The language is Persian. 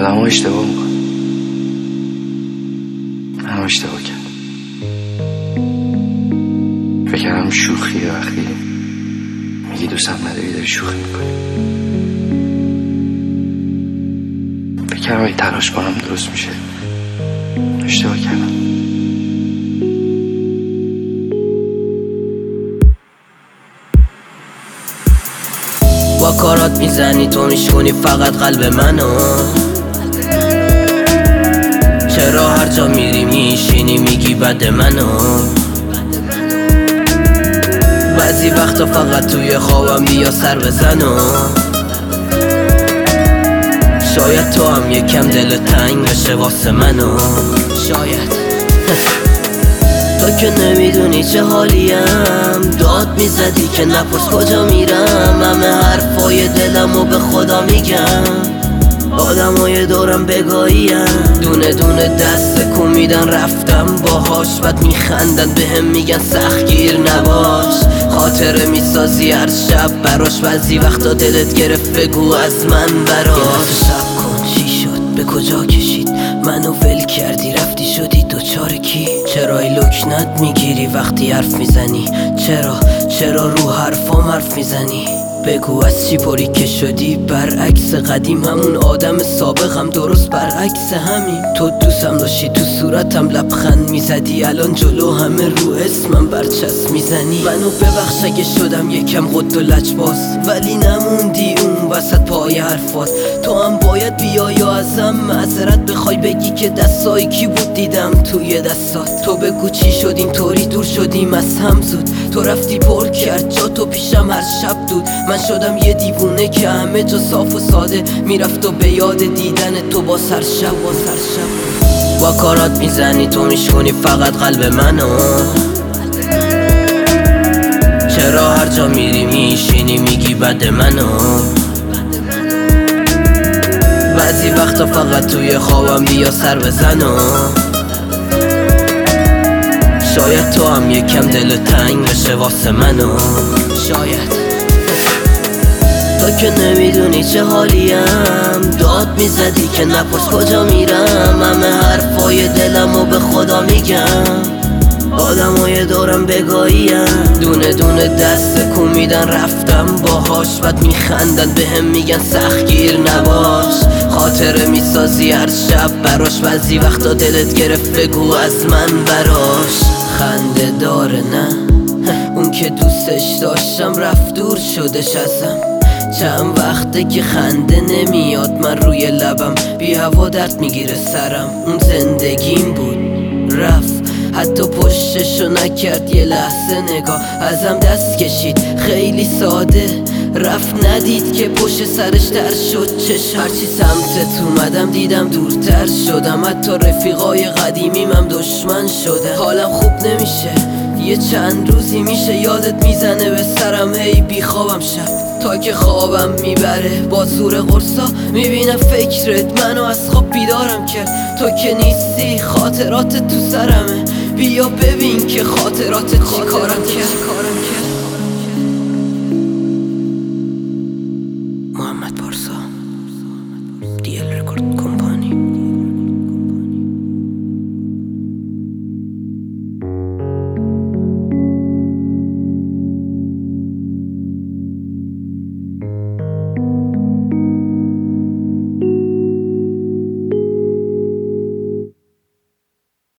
آدم ها اشتباه میکنه. من اشتباه کردم. فکر کردم شوخیه وقتی میگی دوستم نداری داری شوخی میکنی. فکر کردم اگه تلاش کنم درست میشه. اشتباه کردم. با کارات میزنی تو میشکنی فقط قلب منو. چرا هر جا میری میشینی میگی بد منو. بعضی وقتا فقط توی خوابم بیا سر بزنو. شاید تو هم یکم دل تنگ بشه واسه منو. شاید تو که نمیدونی چه حالیم. داد میزدی که نپرس کجا میرم. همه حرفای دلمو به خدا میگم. آدمای دورم بگاهیم. دونه دونه دست کن میدن رفتم باهاش. بعد میخندن بهم میگن سختگیر نباش. خاطره میسازی هر شب براش. بعضی وقتا دلت گرفت بگو از من براش. شب کن چی شد به کجا کشید منو ول کردی رفتی شدی دوچار کی. چرا ای لکنت میگیری وقتی حرف میزنی. چرا رو حرفام حرف میزنی. بگو از چی پری که شدی برعکس قدیم. همون آدم سابقم درست برعکس همین. تو دوستم داشتی تو صورتم لبخند میزدی. الان جلو همه رو اسمم برچسب میزنی. منو ببخش اگه شدم یکم قد و لجباز. ولی نموندی اون وسط پای حرفات. تو هم باید بیای و ازم معذرت بخوای. بگی که دستای کی بود دیدم توی دستات. تو بگو چی شدیم طوری دور شدیم از هم زود. تو رفتی پر کرد جا تو پیشم هر شب دود. من شدم یه دیوونه که همه جا صاف و ساده میرفت و به یاد دیدن تو با سر شب. با کارات میزنی تو میشکنی فقط قلب منو. چرا هر جا میری میشینی میگی بد منو. بعضی وقتا فقط توی خوابم بیا سر بزنو. شاید تو هم یکم دل تنگ بشه واسه منو. شاید تو که نمیدونی چه حالیم. داد میزدی که نپرس کجا میرم. همه حرفای دلمو به خدا میگم. آدمای دورم بگاهیم. دونه دونه دست کن میدن رفتم باهاش. بعد میخندن بهم میگن سختگیر نباش. خاطره میسازی هر شب براش. بعضی وقتا دلت گرفت بگو از من براش. خنده داره نه اون که دوستش داشتم رفت دور شدش ازم. چند وقته که خنده نمیاد من روی لبم. بی هوا درد میگیره سرم. اون زندگیم بود رفت حتی پشتشو نکرد. یه لحظه نگاه ازم دست کشید خیلی ساده رفت. ندید که پشت سرش در شد چشم. هرچی سمتت اومدم دیدم دورتر شدم. حتی رفیقای قدیمیم هم دشمن شده. حالم خوب نمیشه یه چند روزی میشه. یادت میزنه به سرم هی بیخوابم شب. تا که خوابم میبره با زور قرصا. میبینم فکرت منو از خواب بیدارم کرد. تو که نیستی خاطرات تو سرمه. بیا ببین که خاطرات چی کارم کرد.